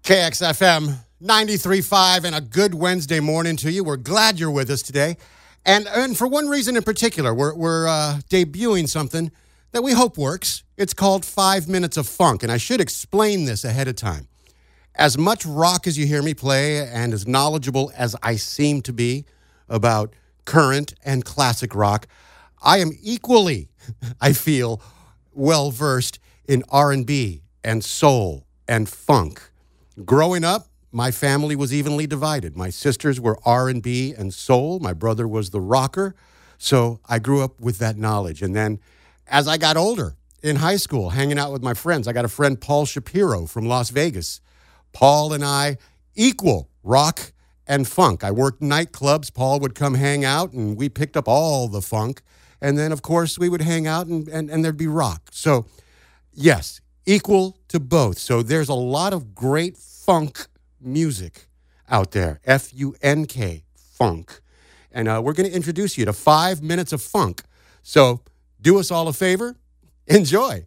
KXFM 93.5 and a good Wednesday morning to you. We're glad you're with us today. And for one reason in particular, we're debuting something that we hope works. It's called 5 Minutes of Funk, and I should explain this ahead of time. As much rock as you hear me play and as knowledgeable as I seem to be about current and classic rock, I am equally, I feel, well-versed in R&B and soul and funk. Growing up, my family was evenly divided. My sisters were R&B and soul. My brother was the rocker. So I grew up with that knowledge. And then as I got older in high school, hanging out with my friends, I got a friend, Paul Shapiro from Las Vegas. Paul and I equal rock and funk. I worked nightclubs. Paul would come hang out, and we picked up all the funk. And then, of course, we would hang out, and there'd be rock. So, yes, equal to both. So there's a lot of great funk music out there, F-U-N-K, funk. And we're going to introduce you to 5 minutes of funk. So do us all a favor, enjoy.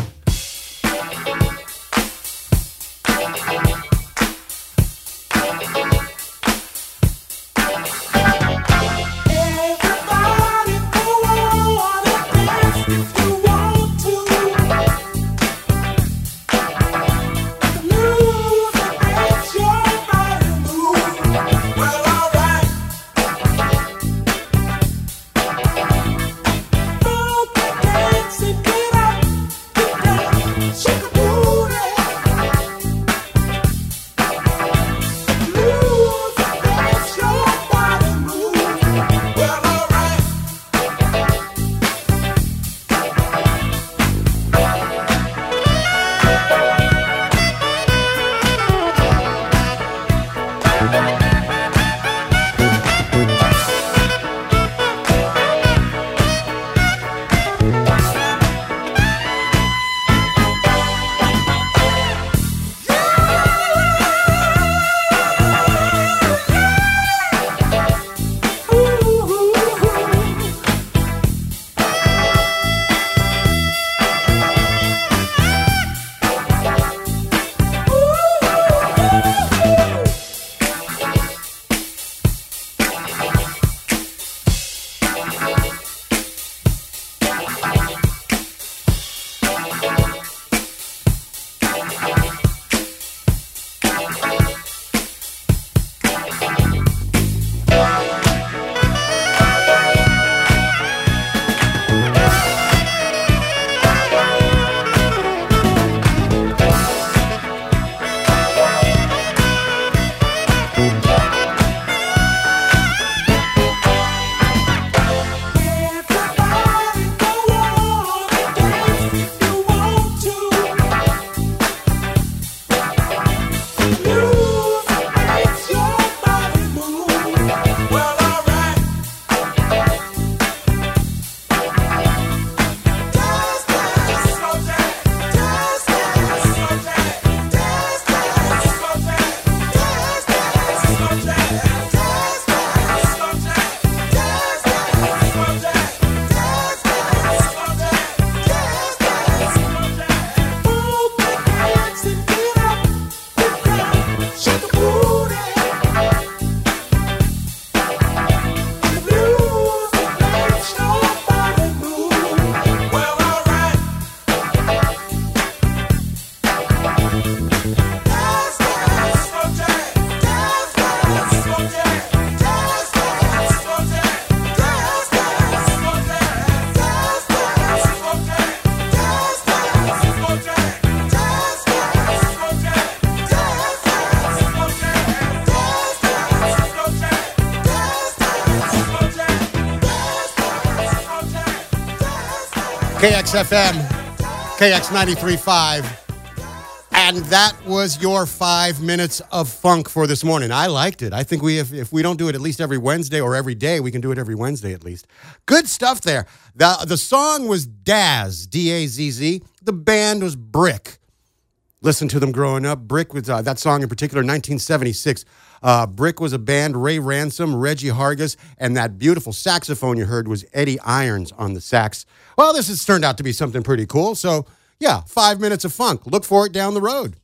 KXFM, KX 93.5. And that was your 5 minutes of funk for this morning. I liked it. I think if we don't do it at least every Wednesday or every day, we can do it every Wednesday at least. Good stuff there. The song was Dazz, D-A-Z-Z. The band was Brick. Listened to them growing up. Brick was that song in particular, 1976. Brick was a band, Ray Ransom, Reggie Hargis, and that beautiful saxophone you heard was Eddie Irons on the sax. Well, this has turned out to be something pretty cool. So, yeah, 5 minutes of funk. Look for it down the road.